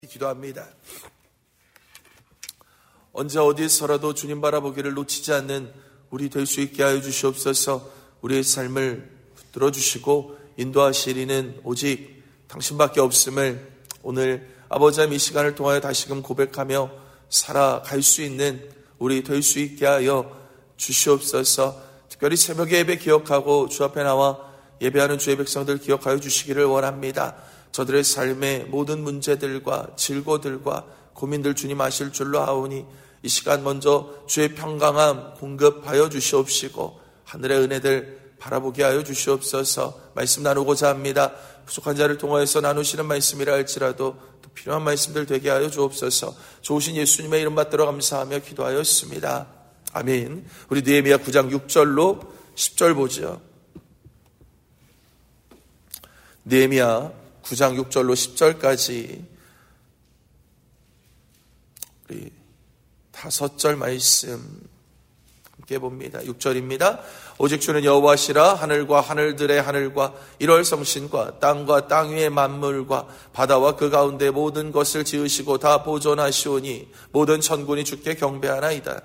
기도합니다. 언제 어디서라도 주님 바라보기를 놓치지 않는 우리 될 수 있게 하여 주시옵소서. 우리의 삶을 붙들어 주시고 인도하시리는 오직 당신밖에 없음을 오늘 아버지 이 시간을 통하여 다시금 고백하며 살아갈 수 있는 우리 될 수 있게 하여 주시옵소서. 특별히 새벽에 예배 기억하고 주 앞에 나와 예배하는 주의 백성들 기억하여 주시기를 원합니다. 저들의 삶의 모든 문제들과 질고들과 고민들 주님 아실 줄로 아오니 이 시간 먼저 주의 평강함 공급하여 주시옵시고 하늘의 은혜들 바라보게 하여 주시옵소서. 말씀 나누고자 합니다. 부족한 자를 통하여서 나누시는 말씀이라 할지라도 또 필요한 말씀들 되게 하여 주옵소서. 좋으신 예수님의 이름 받들어 감사하며 기도하였습니다. 아멘. 우리 느헤미야 9장 6절로 10절 보죠. 느헤미야 9장 6절로 10절까지 우리 5절 말씀 함께 봅니다. 6절입니다. 오직 주는 여호와시라. 하늘과 하늘들의 하늘과 일월 성신과 땅과 땅 위의 만물과 바다와 그 가운데 모든 것을 지으시고 다 보존하시오니 모든 천군이 주께 경배하나이다.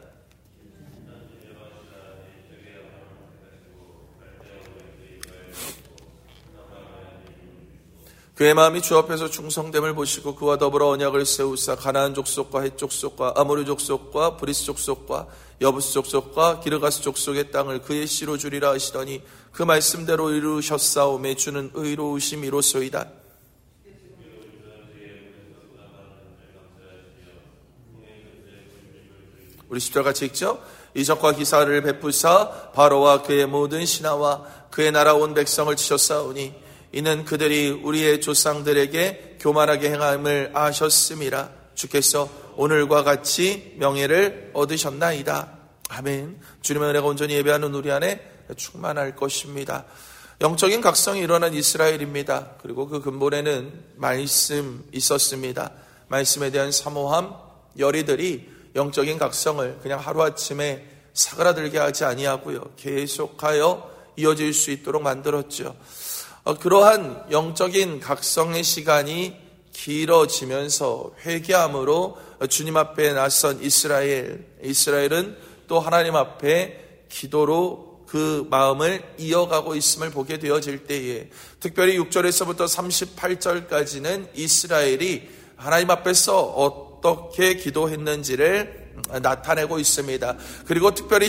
그의 마음이 주 앞에서 충성됨을 보시고 그와 더불어 언약을 세우사 가나안 족속과 헷 족속과 아모리 족속과 브리스 족속과 여부스 족속과 기르가스 족속의 땅을 그의 씨로 주리라 하시더니 그 말씀대로 이루셨사오매 주는 의로우심이로소이다. 우리 10절 같이 읽죠. 이적과 기사를 베푸사 바로와 그의 모든 신하와 그의 나라 온 백성을 치셨사오니 이는 그들이 우리의 조상들에게 교만하게 행함을 아셨음이라. 주께서 오늘과 같이 명예를 얻으셨나이다. 아멘. 주님의 은혜가 온전히 예배하는 우리 안에 충만할 것입니다. 영적인 각성이 일어난 이스라엘입니다. 그리고 그 근본에는 말씀 있었습니다. 말씀에 대한 사모함, 열의들이 영적인 각성을 그냥 하루아침에 사그라들게 하지 아니하고요, 계속하여 이어질 수 있도록 만들었죠. 그러한 영적인 각성의 시간이 길어지면서 회개함으로 주님 앞에 나선 이스라엘은 또 하나님 앞에 기도로 그 마음을 이어가고 있음을 보게 되어질 때에, 특별히 6절에서부터 38절까지는 이스라엘이 하나님 앞에서 어떻게 기도했는지를 나타내고 있습니다. 그리고 특별히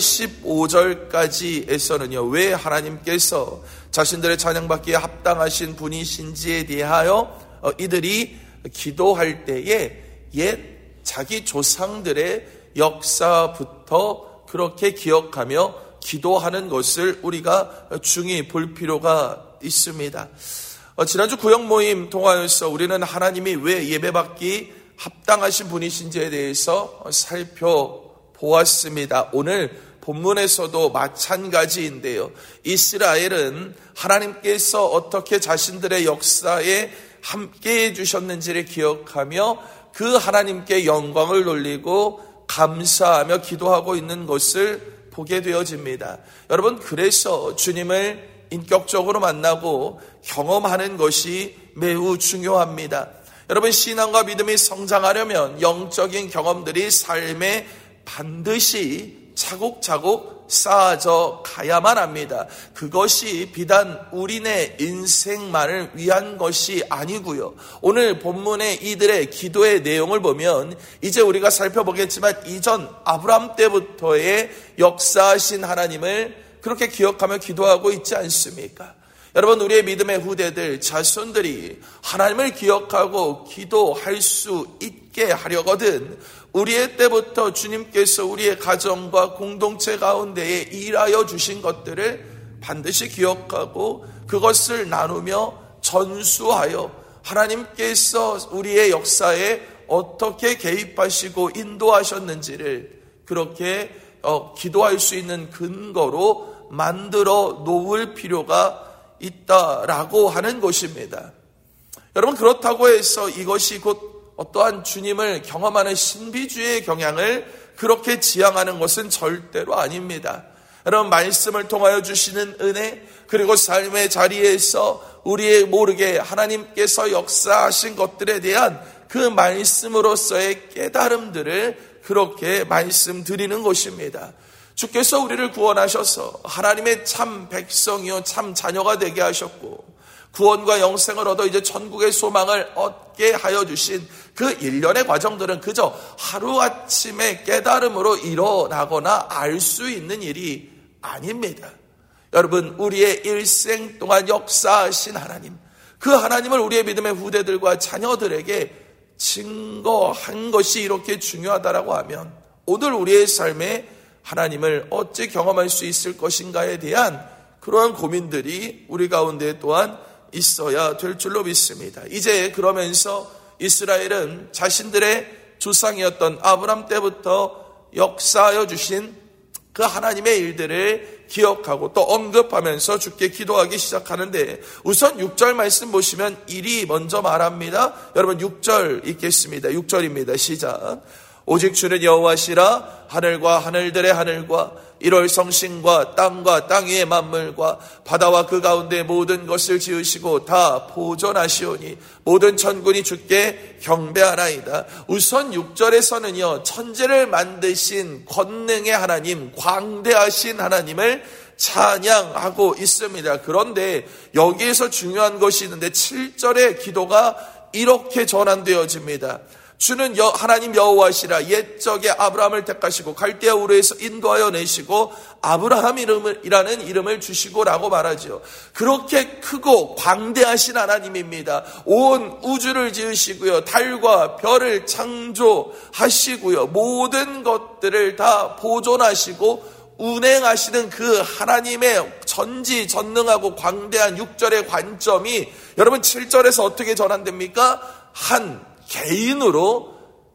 15절까지에서는요, 왜 하나님께서 자신들의 찬양받기에 합당하신 분이신지에 대하여 이들이 기도할 때에 옛 자기 조상들의 역사부터 그렇게 기억하며 기도하는 것을 우리가 중히 볼 필요가 있습니다. 지난주 구역 모임 통하여서 우리는 하나님이 왜 예배받기 합당하신 분이신지에 대해서 살펴보았습니다. 오늘 본문에서도 마찬가지인데요, 이스라엘은 하나님께서 어떻게 자신들의 역사에 함께해 주셨는지를 기억하며 그 하나님께 영광을 돌리고 감사하며 기도하고 있는 것을 보게 되어집니다. 여러분, 그래서 주님을 인격적으로 만나고 경험하는 것이 매우 중요합니다. 여러분, 신앙과 믿음이 성장하려면 영적인 경험들이 삶에 반드시 차곡차곡 쌓아져 가야만 합니다. 그것이 비단 우리네 인생만을 위한 것이 아니고요, 오늘 본문의 이들의 기도의 내용을 보면 이제 우리가 살펴보겠지만 이전 아브라함 때부터의 역사하신 하나님을 그렇게 기억하며 기도하고 있지 않습니까? 여러분, 우리의 믿음의 후대들, 자손들이 하나님을 기억하고 기도할 수 있게 하려거든 우리의 때부터 주님께서 우리의 가정과 공동체 가운데에 일하여 주신 것들을 반드시 기억하고 그것을 나누며 전수하여 하나님께서 우리의 역사에 어떻게 개입하시고 인도하셨는지를 그렇게 기도할 수 있는 근거로 만들어 놓을 필요가 있다라고 하는 것입니다. 여러분, 그렇다고 해서 이것이 곧 어떠한 주님을 경험하는 신비주의의 경향을 그렇게 지향하는 것은 절대로 아닙니다. 여러분, 말씀을 통하여 주시는 은혜, 그리고 삶의 자리에서 우리의 모르게 하나님께서 역사하신 것들에 대한 그 말씀으로서의 깨달음들을 그렇게 말씀드리는 것입니다. 주께서 우리를 구원하셔서 하나님의 참 백성이요 참 자녀가 되게 하셨고 구원과 영생을 얻어 이제 천국의 소망을 얻게 하여 주신 그 일련의 과정들은 그저 하루아침에 깨달음으로 일어나거나 알 수 있는 일이 아닙니다. 여러분, 우리의 일생 동안 역사하신 하나님, 그 하나님을 우리의 믿음의 후대들과 자녀들에게 증거한 것이 이렇게 중요하다라고 하면 오늘 우리의 삶에 하나님을 어찌 경험할 수 있을 것인가에 대한 그러한 고민들이 우리 가운데 또한 있어야 될 줄로 믿습니다. 이제 그러면서 이스라엘은 자신들의 조상이었던 아브람 때부터 역사하여 주신 그 하나님의 일들을 기억하고 또 언급하면서 주께 기도하기 시작하는데 우선 6절 말씀 보시면 일이 먼저 말합니다. 여러분 6절 읽겠습니다. 6절입니다. 시작. 오직 주는 여호와시라. 하늘과 하늘들의 하늘과 일월 성신과 땅과 땅 위의 만물과 바다와 그 가운데 모든 것을 지으시고 다 보존하시오니 모든 천군이 주께 경배하나이다. 우선 6절에서는요 천지를 만드신 권능의 하나님, 광대하신 하나님을 찬양하고 있습니다. 그런데 여기에서 중요한 것이 있는데 7절의 기도가 이렇게 전환되어집니다. 주는 하나님 여호와시라. 옛적에 아브라함을 택하시고 갈대아 우르에서 인도하여 내시고 아브라함이라는 이름을 주시고라고 말하죠. 그렇게 크고 광대하신 하나님입니다. 온 우주를 지으시고요, 달과 별을 창조하시고요, 모든 것들을 다 보존하시고 운행하시는 그 하나님의 전지전능하고 광대한 6절의 관점이 여러분 7절에서 어떻게 전환됩니까? 한 개인으로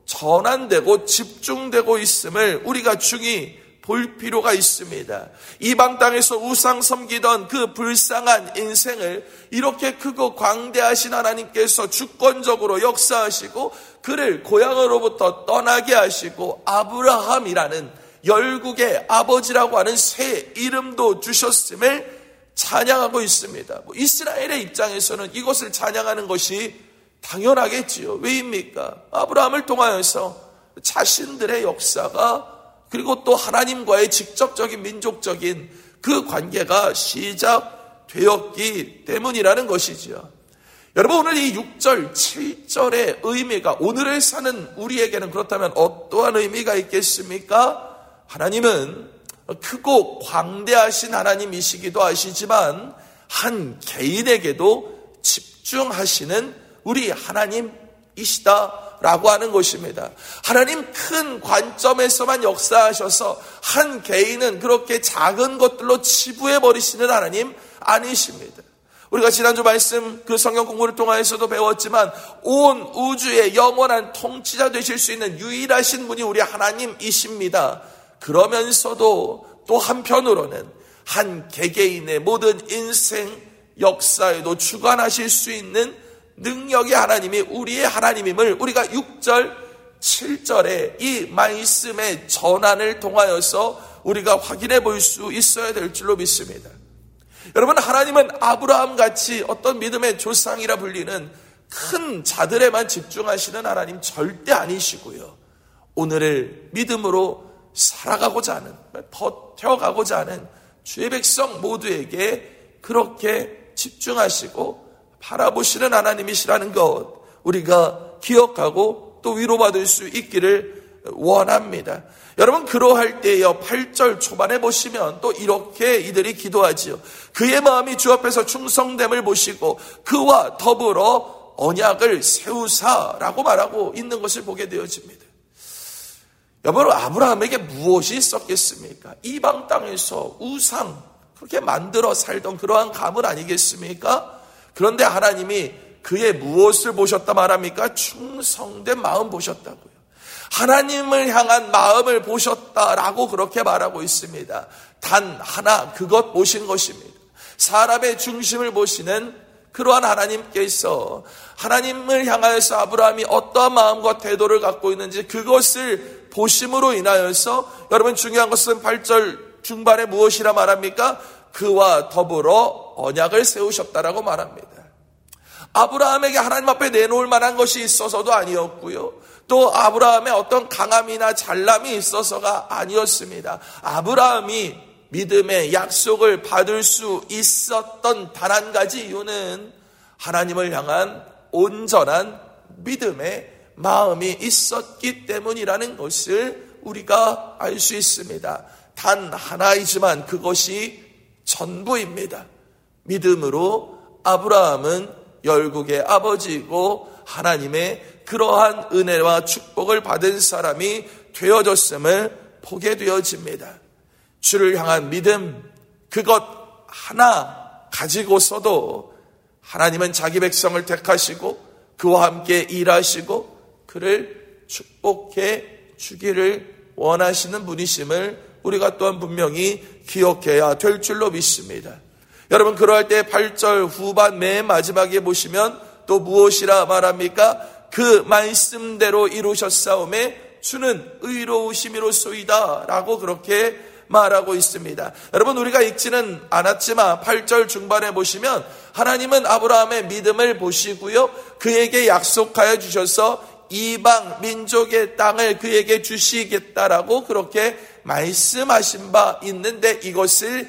전환되고 집중되고 있음을 우리가 중히 볼 필요가 있습니다. 이방 땅에서 우상 섬기던 그 불쌍한 인생을 이렇게 크고 광대하신 하나님께서 주권적으로 역사하시고 그를 고향으로부터 떠나게 하시고 아브라함이라는 열국의 아버지라고 하는 새 이름도 주셨음을 찬양하고 있습니다. 이스라엘의 입장에서는 이것을 찬양하는 것이 당연하겠지요. 왜입니까? 아브라함을 통하여서 자신들의 역사가 그리고 또 하나님과의 직접적인 민족적인 그 관계가 시작되었기 때문이라는 것이지요. 여러분, 오늘 이 6절, 7절의 의미가 오늘을 사는 우리에게는 그렇다면 어떠한 의미가 있겠습니까? 하나님은 크고 광대하신 하나님이시기도 하시지만 한 개인에게도 집중하시는 우리 하나님이시다라고 하는 것입니다. 하나님 큰 관점에서만 역사하셔서 한 개인은 그렇게 작은 것들로 치부해버리시는 하나님 아니십니다. 우리가 지난주 말씀 그 성경 공부를 통하여서도 배웠지만 온 우주의 영원한 통치자 되실 수 있는 유일하신 분이 우리 하나님이십니다. 그러면서도 또 한편으로는 한 개개인의 모든 인생 역사에도 주관하실 수 있는 능력의 하나님이 우리의 하나님임을 우리가 6절, 7절의 이 말씀의 전환을 통하여서 우리가 확인해 볼 수 있어야 될 줄로 믿습니다. 여러분, 하나님은 아브라함같이 어떤 믿음의 조상이라 불리는 큰 자들에만 집중하시는 하나님 절대 아니시고요. 오늘을 믿음으로 살아가고자 하는, 버텨가고자 하는 주의 백성 모두에게 그렇게 집중하시고 바라보시는 하나님이시라는 것 우리가 기억하고 또 위로받을 수 있기를 원합니다. 여러분, 그러할 때에요 8절 초반에 보시면 또 이렇게 이들이 기도하지요. 그의 마음이 주 앞에서 충성됨을 보시고 그와 더불어 언약을 세우사라고 말하고 있는 것을 보게 되어집니다. 여러분, 아브라함에게 무엇이 있었겠습니까? 이방 땅에서 우상 그렇게 만들어 살던 그러한 가문 아니겠습니까? 그런데 하나님이 그의 무엇을 보셨다 말합니까? 충성된 마음 보셨다고요. 하나님을 향한 마음을 보셨다라고 그렇게 말하고 있습니다. 단 하나 그것 보신 것입니다. 사람의 중심을 보시는 그러한 하나님께서 하나님을 향하여서 아브라함이 어떠한 마음과 태도를 갖고 있는지 그것을 보심으로 인하여서 여러분 중요한 것은 8절 중반에 무엇이라 말합니까? 그와 더불어 언약을 세우셨다라고 말합니다. 아브라함에게 하나님 앞에 내놓을 만한 것이 있어서도 아니었고요. 또 아브라함의 어떤 강함이나 잘남이 있어서가 아니었습니다. 아브라함이 믿음의 약속을 받을 수 있었던 단 한 가지 이유는 하나님을 향한 온전한 믿음의 마음이 있었기 때문이라는 것을 우리가 알 수 있습니다. 단 하나이지만 그것이 전부입니다. 믿음으로 아브라함은 열국의 아버지이고 하나님의 그러한 은혜와 축복을 받은 사람이 되어졌음을 보게 되어집니다. 주를 향한 믿음, 그것 하나 가지고서도 하나님은 자기 백성을 택하시고 그와 함께 일하시고 그를 축복해 주기를 원하시는 분이심을 우리가 또한 분명히 기억해야 될 줄로 믿습니다. 여러분, 그러할 때 8절 후반 맨 마지막에 보시면 또 무엇이라 말합니까? 그 말씀대로 이루셨사오매 주는 의로우심이로소이다 라고 그렇게 말하고 있습니다. 여러분, 우리가 읽지는 않았지만 8절 중반에 보시면 하나님은 아브라함의 믿음을 보시고요, 그에게 약속하여 주셔서 이방 민족의 땅을 그에게 주시겠다라고 그렇게 말씀하신 바 있는데 이것을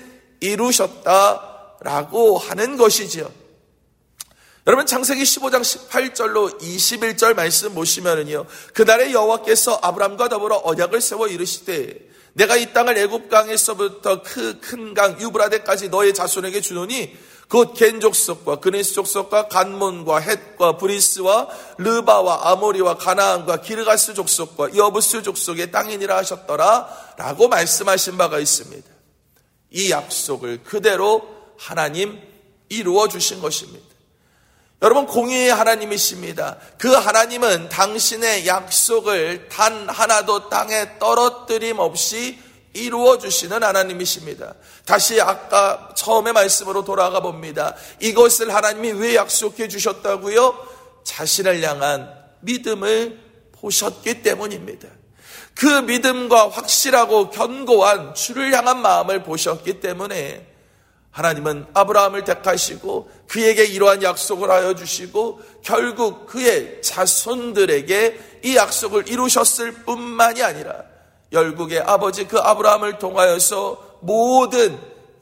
이루셨다라고 하는 것이지요. 여러분, 창세기 15장 18절로 21절 말씀 보시면은요, 그날에 여호와께서 아브람과 더불어 언약을 세워 이르시되 내가 이 땅을 애굽 강에서부터 그 큰 강 유브라데까지 너의 자손에게 주노니 곧 겐 족속과 그니스 족속과 간몬과 헷과 브리스와 르바와 아모리와 가나안과 기르가스 족속과 여부스 족속의 땅이니라 하셨더라 라고 말씀하신 바가 있습니다. 이 약속을 그대로 하나님 이루어 주신 것입니다. 여러분, 공의의 하나님이십니다. 그 하나님은 당신의 약속을 단 하나도 땅에 떨어뜨림 없이 이루어 주시는 하나님이십니다. 다시 아까 처음의 말씀으로 돌아가 봅니다. 이것을 하나님이 왜 약속해 주셨다고요? 자신을 향한 믿음을 보셨기 때문입니다. 그 믿음과 확실하고 견고한 주를 향한 마음을 보셨기 때문에 하나님은 아브라함을 택하시고 그에게 이러한 약속을 하여 주시고 결국 그의 자손들에게 이 약속을 이루셨을 뿐만이 아니라 열국의 아버지 그 아브라함을 통하여서 모든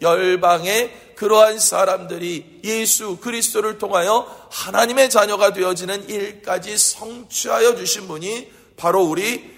열방의 그러한 사람들이 예수 그리스도를 통하여 하나님의 자녀가 되어지는 일까지 성취하여 주신 분이 바로 우리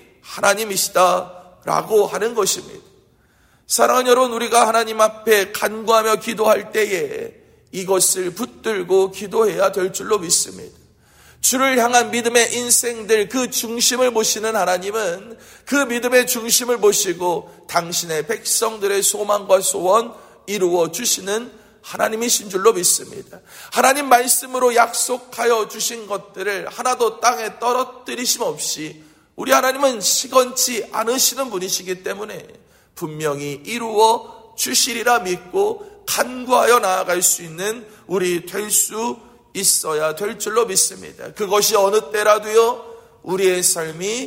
하나님이시다라고 하는 것입니다. 사랑하는 여러분, 우리가 하나님 앞에 간구하며 기도할 때에 이것을 붙들고 기도해야 될 줄로 믿습니다. 주를 향한 믿음의 인생들 그 중심을 보시는 하나님은 그 믿음의 중심을 보시고 당신의 백성들의 소망과 소원 이루어 주시는 하나님이신 줄로 믿습니다. 하나님 말씀으로 약속하여 주신 것들을 하나도 땅에 떨어뜨리심 없이 우리 하나님은 시건치 않으시는 분이시기 때문에 분명히 이루어 주시리라 믿고 간구하여 나아갈 수 있는 우리 될 수 있어야 될 줄로 믿습니다. 그것이 어느 때라도요, 우리의 삶이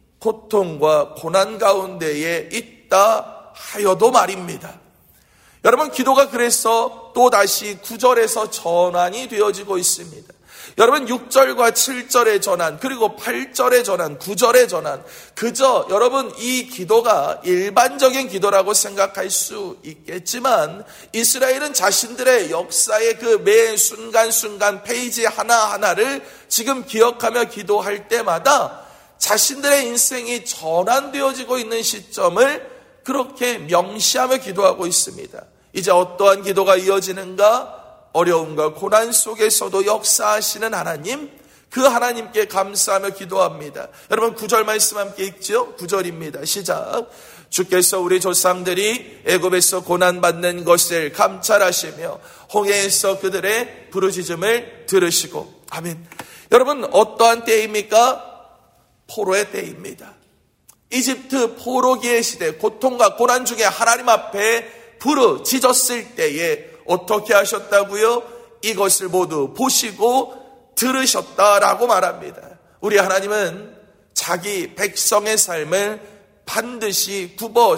고통과 고난 가운데에 있다 하여도 말입니다. 여러분, 기도가 그래서 또다시 9절에서 전환이 되어지고 있습니다. 여러분, 6절과 7절의 전환, 그리고 8절의 전환, 9절의 전환, 그저 여러분 이 기도가 일반적인 기도라고 생각할 수 있겠지만 이스라엘은 자신들의 역사의 그 매 순간순간 페이지 하나하나를 지금 기억하며 기도할 때마다 자신들의 인생이 전환되어지고 있는 시점을 그렇게 명시하며 기도하고 있습니다. 이제 어떠한 기도가 이어지는가? 어려움과 고난 속에서도 역사하시는 하나님, 그 하나님께 감사하며 기도합니다. 여러분, 9절 말씀 함께 읽죠? 9절입니다. 시작. 주께서 우리 조상들이 애굽에서 고난받는 것을 감찰하시며 홍해에서 그들의 부르짖음을 들으시고. 아멘. 여러분, 어떠한 때입니까? 포로의 때입니다. 이집트 포로기의 시대, 고통과 고난 중에 하나님 앞에 부르짖었을 때에 어떻게 하셨다고요? 이것을 모두 보시고 들으셨다라고 말합니다. 우리 하나님은 자기 백성의 삶을 반드시 굽어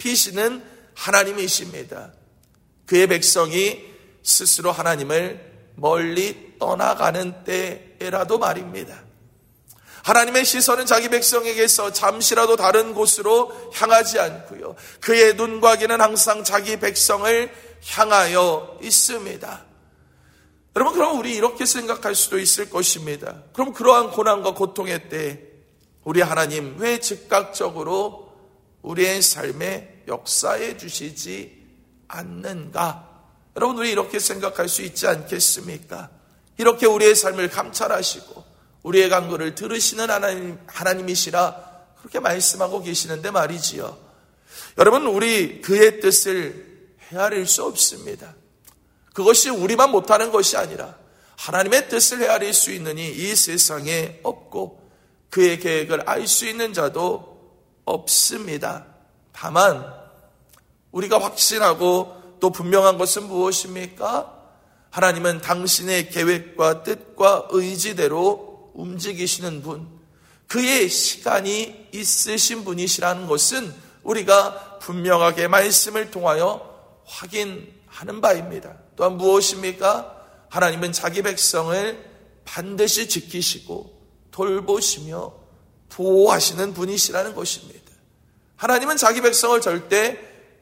살피시는 하나님이십니다. 그의 백성이 스스로 하나님을 멀리 떠나가는 때라도 말입니다. 하나님의 시선은 자기 백성에게서 잠시라도 다른 곳으로 향하지 않고요, 그의 눈과 귀는 항상 자기 백성을 향하여 있습니다. 여러분, 그럼 우리 이렇게 생각할 수도 있을 것입니다. 그럼 그러한 고난과 고통의 때 우리 하나님 왜 즉각적으로 우리의 삶에 역사해 주시지 않는가? 여러분, 우리 이렇게 생각할 수 있지 않겠습니까? 이렇게 우리의 삶을 감찰하시고 우리의 간구를 들으시는 하나님이시라 그렇게 말씀하고 계시는데 말이지요. 여러분, 우리 그의 뜻을 헤아릴 수 없습니다. 그것이 우리만 못하는 것이 아니라 하나님의 뜻을 헤아릴 수 있는 이 세상에 없고 그의 계획을 알 수 있는 자도 없습니다. 다만 우리가 확신하고 또 분명한 것은 무엇입니까? 하나님은 당신의 계획과 뜻과 의지대로 움직이시는 분, 그의 시간이 있으신 분이시라는 것은 우리가 분명하게 말씀을 통하여 확인하는 바입니다. 또한 무엇입니까? 하나님은 자기 백성을 반드시 지키시고 돌보시며 보호하시는 분이시라는 것입니다. 하나님은 자기 백성을 절대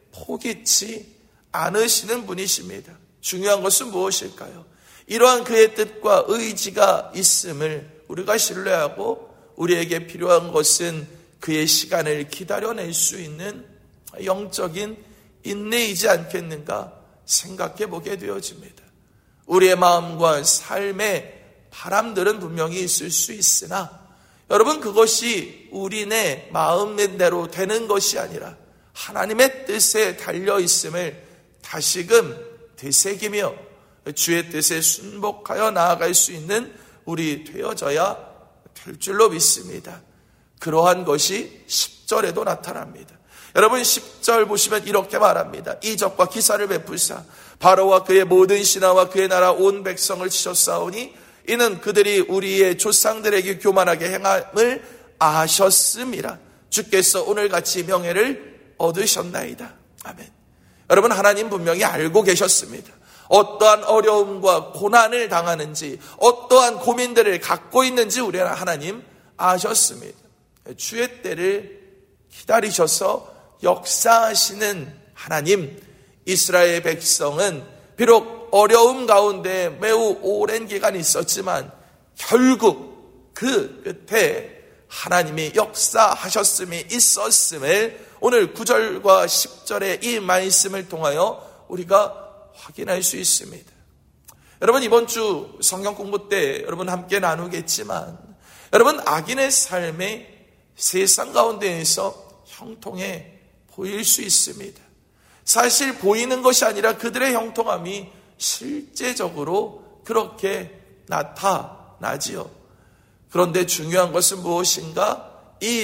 포기치 않으시는 분이십니다. 중요한 것은 무엇일까요? 이러한 그의 뜻과 의지가 있음을 우리가 신뢰하고 우리에게 필요한 것은 그의 시간을 기다려낼 수 있는 영적인 인내이지 않겠는가 생각해 보게 되어집니다. 우리의 마음과 삶의 바람들은 분명히 있을 수 있으나 여러분, 그것이 우리네 마음대로 되는 것이 아니라 하나님의 뜻에 달려 있음을 다시금 되새기며 주의 뜻에 순복하여 나아갈 수 있는 우리 되어져야 될 줄로 믿습니다. 그러한 것이 10절에도 나타납니다. 여러분, 10절 보시면 이렇게 말합니다. 이적과 기사를 베푸사 바로와 그의 모든 신하와 그의 나라 온 백성을 치셨사오니 이는 그들이 우리의 조상들에게 교만하게 행함을 아셨음이라. 주께서 오늘같이 명예를 얻으셨나이다. 아멘. 여러분, 하나님 분명히 알고 계셨습니다. 어떠한 어려움과 고난을 당하는지, 어떠한 고민들을 갖고 있는지 우리 하나님 아셨습니다. 주의 때를 기다리셔서 역사하시는 하나님, 이스라엘 백성은 비록 어려움 가운데 매우 오랜 기간이 있었지만 결국 그 끝에 하나님이 역사하셨음이 있었음을 오늘 9절과 10절의 이 말씀을 통하여 우리가 확인할 수 있습니다. 여러분, 이번 주 성경 공부 때 여러분 함께 나누겠지만 여러분, 악인의 삶이 세상 가운데에서 형통해 보일 수 있습니다. 사실 보이는 것이 아니라 그들의 형통함이 실제적으로 그렇게 나타나지요. 그런데 중요한 것은 무엇인가? 이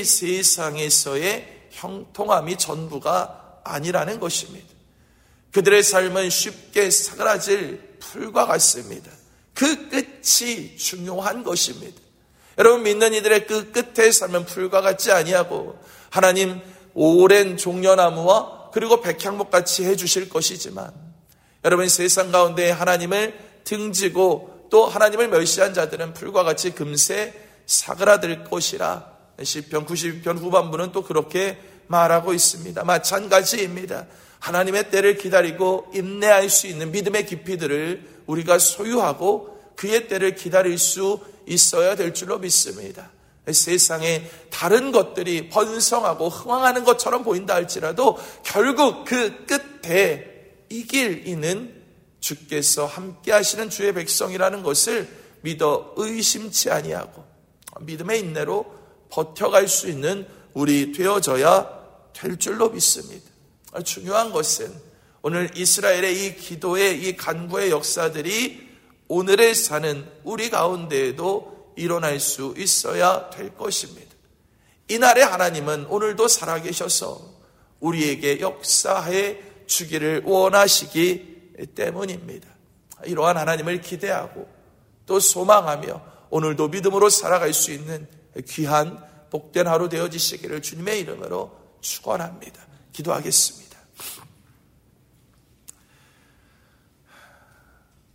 세상에서의 형통함이 전부가 아니라는 것입니다. 그들의 삶은 쉽게 사그라질 풀과 같습니다. 그 끝이 중요한 것입니다. 여러분, 믿는 이들의 그 끝의 삶은 풀과 같지 아니하고 하나님 오랜 종려나무와 그리고 백향목같이 해주실 것이지만 여러분, 세상 가운데 하나님을 등지고 또 하나님을 멸시한 자들은 풀과 같이 금세 사그라들 것이라 시편 92편 후반부는 또 그렇게 말하고 있습니다. 마찬가지입니다. 하나님의 때를 기다리고 인내할 수 있는 믿음의 깊이들을 우리가 소유하고 그의 때를 기다릴 수 있어야 될 줄로 믿습니다. 세상에 다른 것들이 번성하고 흥황하는 것처럼 보인다 할지라도 결국 그 끝에 이길 이는 주께서 함께 하시는 주의 백성이라는 것을 믿어 의심치 아니하고 믿음의 인내로 버텨갈 수 있는 우리 되어져야 될 줄로 믿습니다. 중요한 것은 오늘 이스라엘의 이 기도의 이 간구의 역사들이 오늘에 사는 우리 가운데에도 일어날 수 있어야 될 것입니다. 이날의 하나님은 오늘도 살아계셔서 우리에게 역사해 주기를 원하시기 때문입니다. 이러한 하나님을 기대하고 또 소망하며 오늘도 믿음으로 살아갈 수 있는 귀한 복된 하루 되어지시기를 주님의 이름으로 축원합니다. 기도하겠습니다.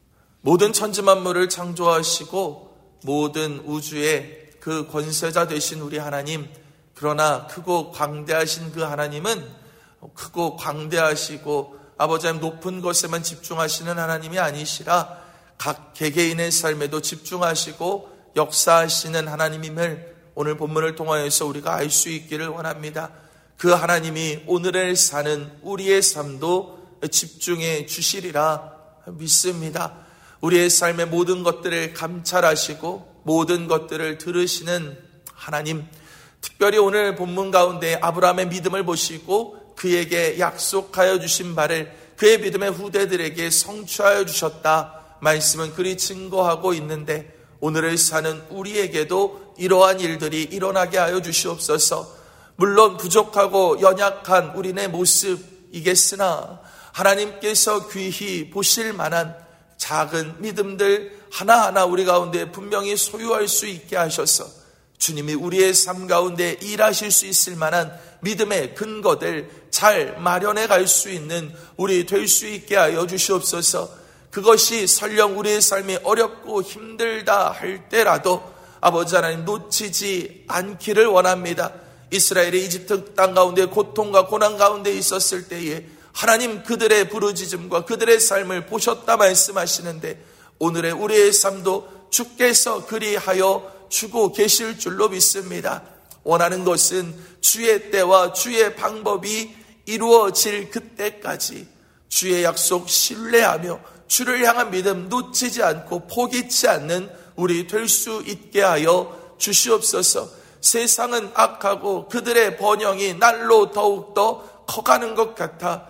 모든 천지만물을 창조하시고 모든 우주의 그 권세자 되신 우리 하나님, 그러나 크고 광대하신 그 하나님은 크고 광대하시고 아버지 하나님 높은 것에만 집중하시는 하나님이 아니시라 각 개개인의 삶에도 집중하시고 역사하시는 하나님임을 오늘 본문을 통하여서 우리가 알 수 있기를 원합니다. 그 하나님이 오늘을 사는 우리의 삶도 집중해 주시리라 믿습니다. 우리의 삶의 모든 것들을 감찰하시고 모든 것들을 들으시는 하나님, 특별히 오늘 본문 가운데 아브라함의 믿음을 보시고 그에게 약속하여 주신 바를 그의 믿음의 후대들에게 성취하여 주셨다 말씀은 그리 증거하고 있는데, 오늘을 사는 우리에게도 이러한 일들이 일어나게 하여 주시옵소서. 물론 부족하고 연약한 우리네 모습이겠으나 하나님께서 귀히 보실 만한 작은 믿음들 하나하나 우리 가운데 분명히 소유할 수 있게 하셔서 주님이 우리의 삶 가운데 일하실 수 있을 만한 믿음의 근거들 잘 마련해 갈 수 있는 우리 될 수 있게 하여 주시옵소서. 그것이 설령 우리의 삶이 어렵고 힘들다 할 때라도 아버지 하나님 놓치지 않기를 원합니다. 이스라엘의 이집트 땅 가운데 고통과 고난 가운데 있었을 때에 하나님 그들의 부르짖음과 그들의 삶을 보셨다 말씀하시는데, 오늘의 우리의 삶도 주께서 그리하여 주고 계실 줄로 믿습니다. 원하는 것은 주의 때와 주의 방법이 이루어질 그때까지 주의 약속 신뢰하며 주를 향한 믿음 놓치지 않고 포기치 않는 우리 될 수 있게 하여 주시옵소서. 세상은 악하고 그들의 번영이 날로 더욱더 커가는 것 같아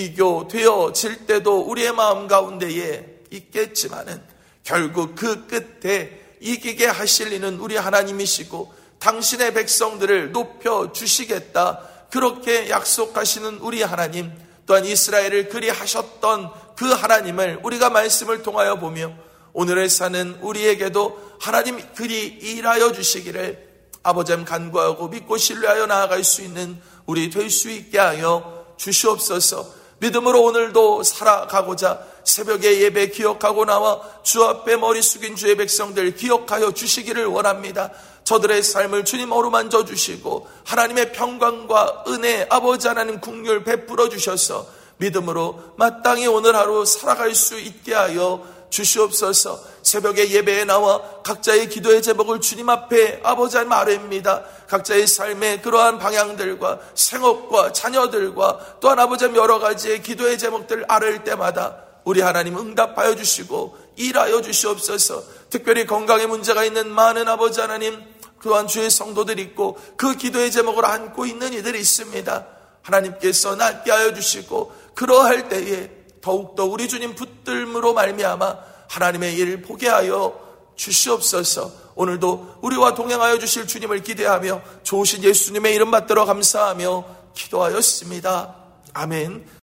비교되어질 때도 우리의 마음 가운데에 있겠지만은 결국 그 끝에 이기게 하실 이는 우리 하나님이시고 당신의 백성들을 높여주시겠다 그렇게 약속하시는 우리 하나님, 또한 이스라엘을 그리 하셨던 그 하나님을 우리가 말씀을 통하여 보며 오늘을 사는 우리에게도 하나님 그리 일하여 주시기를 아버지 간구하고 믿고 신뢰하여 나아갈 수 있는 우리 될 수 있게 하여 주시옵소서. 믿음으로 오늘도 살아가고자 새벽에 예배 기억하고 나와 주 앞에 머리 숙인 주의 백성들 기억하여 주시기를 원합니다. 저들의 삶을 주님 어루만져 주시고 하나님의 평강과 은혜 아버지 하나님 긍휼 베풀어 주셔서 믿음으로 마땅히 오늘 하루 살아갈 수 있게 하여 주시옵소서. 새벽에 예배에 나와 각자의 기도의 제목을 주님 앞에 아버지 하나님 아뢰입니다. 각자의 삶의 그러한 방향들과 생업과 자녀들과 또한 아버지 하나님 여러 가지의 기도의 제목들을 아뢰을 때마다 우리 하나님 응답하여 주시고 일하여 주시옵소서. 특별히 건강에 문제가 있는 많은 아버지 하나님 또한 주의 성도들이 있고 그 기도의 제목을 안고 있는 이들이 있습니다. 하나님께서 낫게 하여 주시고 그러할 때에 더욱더 우리 주님 붙들므로 말미암아 하나님의 일을 보게 하여 주시옵소서. 오늘도 우리와 동행하여 주실 주님을 기대하며 좋으신 예수님의 이름 받들어 감사하며 기도하였습니다. 아멘.